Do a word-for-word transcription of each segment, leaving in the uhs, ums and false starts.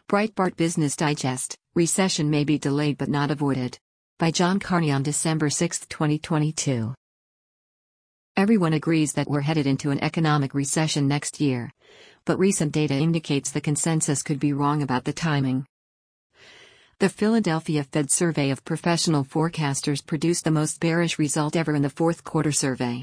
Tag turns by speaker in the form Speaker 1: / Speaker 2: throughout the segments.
Speaker 1: Breitbart Business Digest: Recession may be delayed but not avoided. By John Carney on December sixth, twenty twenty-two. Everyone agrees that we're headed into an economic recession next year, but recent data indicates the consensus could be wrong about the timing. The Philadelphia Fed survey of professional forecasters produced the most bearish result ever in the fourth quarter survey.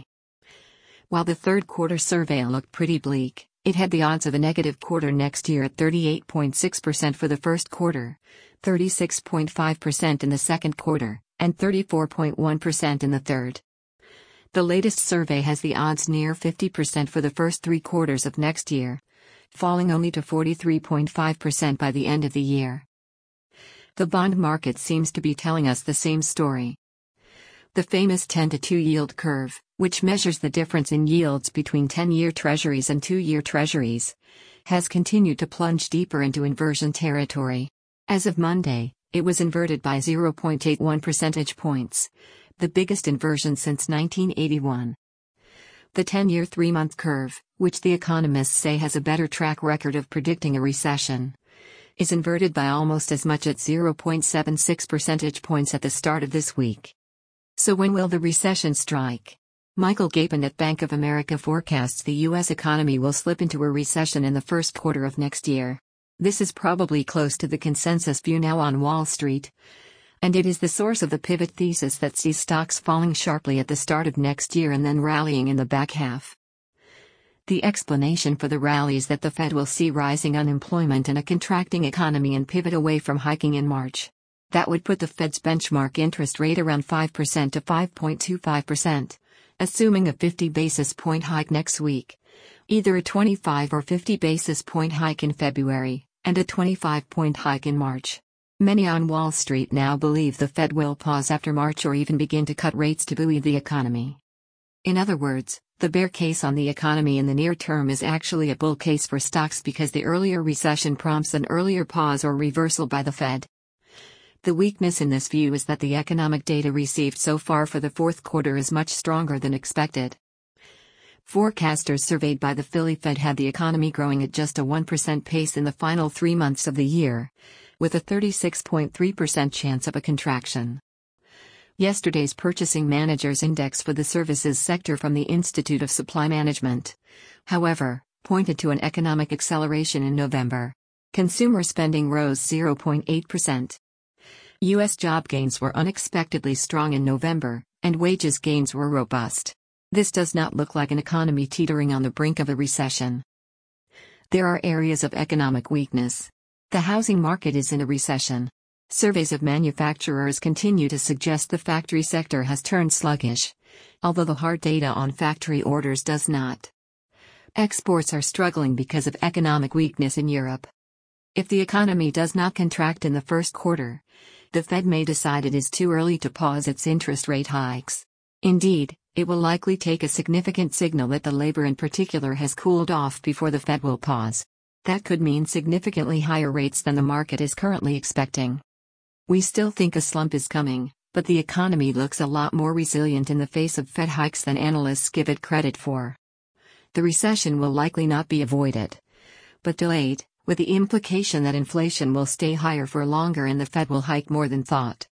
Speaker 1: While the third quarter survey looked pretty bleak, it had the odds of a negative quarter next year at thirty-eight point six percent for the first quarter, thirty-six point five percent in the second quarter, and thirty-four point one percent in the third. The latest survey has the odds near fifty percent for the first three quarters of next year, falling only to forty-three point five percent by the end of the year. The bond market seems to be telling us the same story. The famous ten to two yield curve, which measures the difference in yields between ten-year treasuries and two-year treasuries, has continued to plunge deeper into inversion territory. As of Monday, it was inverted by zero point eight one percentage points, the biggest inversion since nineteen eighty-one. The ten-year three-month curve, which the economists say has a better track record of predicting a recession, is inverted by almost as much at zero point seven six percentage points at the start of this week. So when will the recession strike? Michael Gapin at Bank of America forecasts the U S economy will slip into a recession in the first quarter of next year. This is probably close to the consensus view now on Wall Street, and it is the source of the pivot thesis that sees stocks falling sharply at the start of next year and then rallying in the back half. The explanation for the rally is that the Fed will see rising unemployment and a contracting economy and pivot away from hiking in March. That would put the Fed's benchmark interest rate around five percent to five point two five percent, assuming a fifty basis point hike next week, either a twenty-five or fifty basis point hike in February, and a twenty-five point hike in March. Many on Wall Street now believe the Fed will pause after March or even begin to cut rates to buoy the economy. In other words, the bear case on the economy in the near term is actually a bull case for stocks because the earlier recession prompts an earlier pause or reversal by the Fed. The weakness in this view is that the economic data received so far for the fourth quarter is much stronger than expected. Forecasters surveyed by the Philly Fed had the economy growing at just a one percent pace in the final three months of the year, with a thirty-six point three percent chance of a contraction. Yesterday's Purchasing Managers Index for the services sector from the Institute of Supply Management, however, pointed to an economic acceleration in November. Consumer spending rose zero point eight percent. U S job gains were unexpectedly strong in November, and wages gains were robust. This does not look like an economy teetering on the brink of a recession. There are areas of economic weakness. The housing market is in a recession. Surveys of manufacturers continue to suggest the factory sector has turned sluggish, although the hard data on factory orders does not. Exports are struggling because of economic weakness in Europe. If the economy does not contract in the first quarter, the Fed may decide it is too early to pause its interest rate hikes. Indeed, it will likely take a significant signal that the labor in particular has cooled off before the Fed will pause. That could mean significantly higher rates than the market is currently expecting. We still think a slump is coming, but the economy looks a lot more resilient in the face of Fed hikes than analysts give it credit for. The recession will likely not be avoided, but delayed, with the implication that inflation will stay higher for longer and the Fed will hike more than thought.